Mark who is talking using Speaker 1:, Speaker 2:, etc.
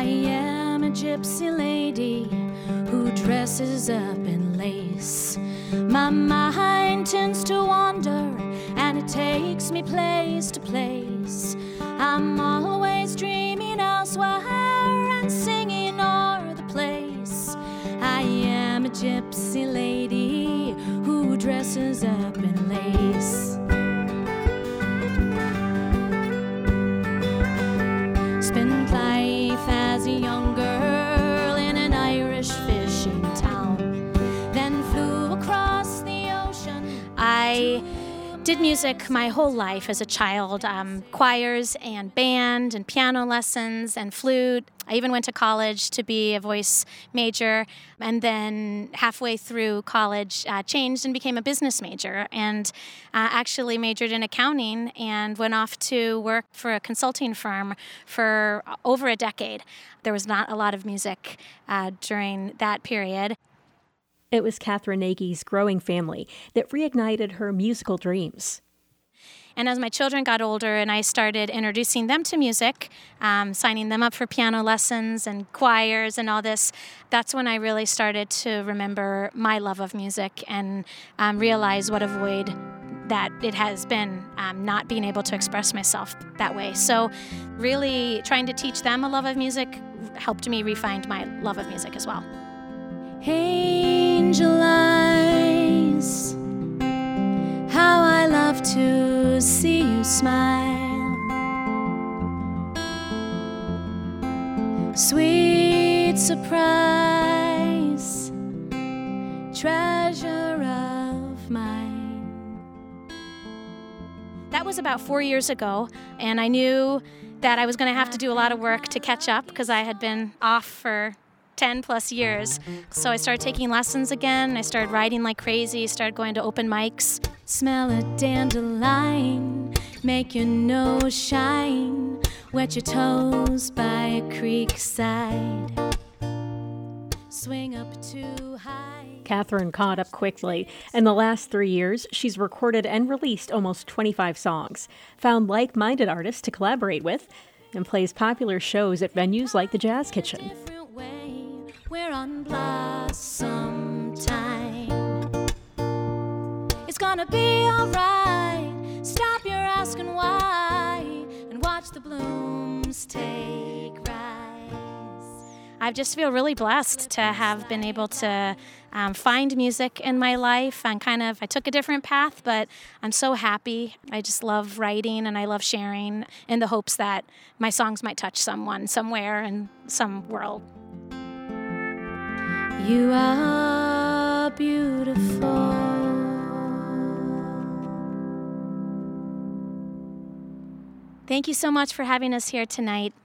Speaker 1: I am a gypsy lady who dresses up in lace. My mind tends to wander and it takes me place to place. I'm always dreaming elsewhere and singing o'er the place. I am a gypsy lady who dresses up in lace. Spent life as a young girl in an Irish fishing town, then flew across the ocean. I did music my whole life as a child, choirs and band and piano lessons and flute. I even went to college to be a voice major, and then halfway through college changed and became a business major, and actually majored in accounting and went off to work for a consulting firm for over a decade. There was not a lot of music during that period.
Speaker 2: It was Katherine Nagy's growing family that reignited her musical dreams.
Speaker 1: And as my children got older and I started introducing them to music, signing them up for piano lessons and choirs and all this, that's when I really started to remember my love of music and realize what a void that it has been not being able to express myself that way. So really trying to teach them a love of music helped me refine my love of music as well. Angel eyes, how I love to see you smile. Sweet surprise, treasure of mine. That was about 4 years ago, and I knew that I was going to have to do a lot of work to catch up because I had been off for 10 plus years. So I started taking lessons again. I started writing like crazy, started going to open mics. Smell a dandelion, make your nose shine, wet your toes by a creek side, swing up too high.
Speaker 2: Katherine caught up quickly. In the last 3 years, she's recorded and released almost 25 songs, found like-minded artists to collaborate with, and plays popular shows at venues like the Jazz Kitchen.
Speaker 1: We're on blossom time. It's gonna be alright. Stop your asking why and watch the blooms take rise. I just feel really blessed to have been able to find music in my life. I took a different path, but I'm so happy. I just love writing and I love sharing in the hopes that my songs might touch someone somewhere in some world. You are beautiful. Thank you so much for having us here tonight.